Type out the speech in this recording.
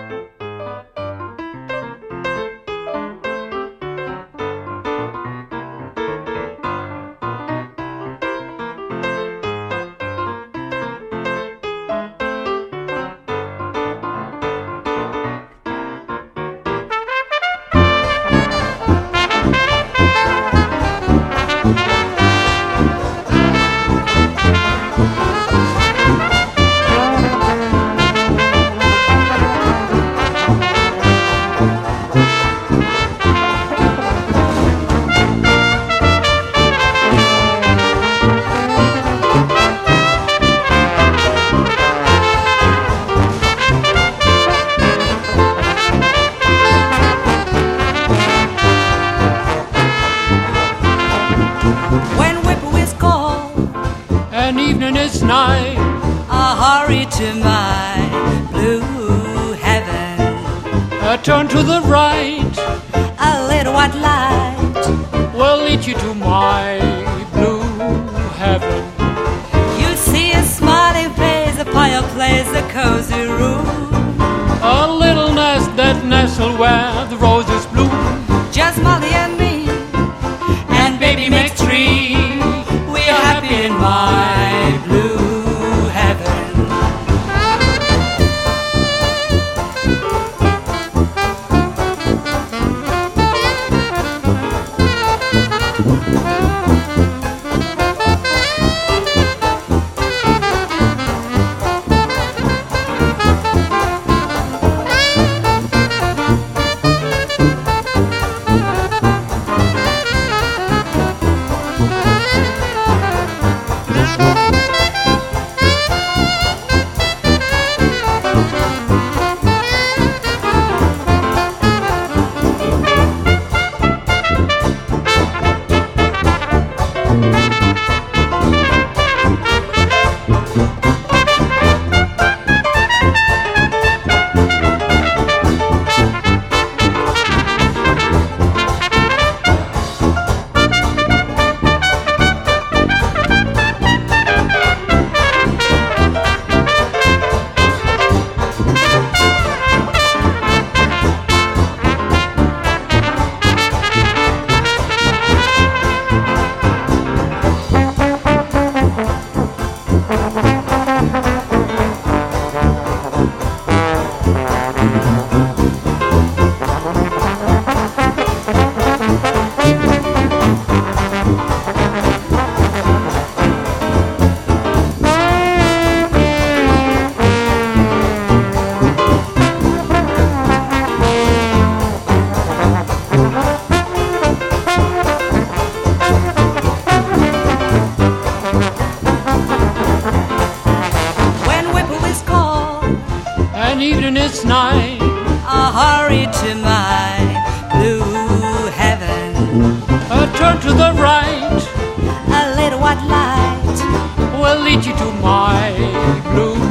When whippoorwills call, and evening is nigh, I hurry to my blue heaven. I turn to the right, A little white light, will lead you to my blue heaven. you see a smiling face, a fireplace, a cozy room. A little nest that nestle where the roses bloom. Just Molly and me, and baby makes three. We are happy in my blue heaven. And evening is nigh, I hurry to my blue heaven. I turn to the right, A little white light, will lead you to my blue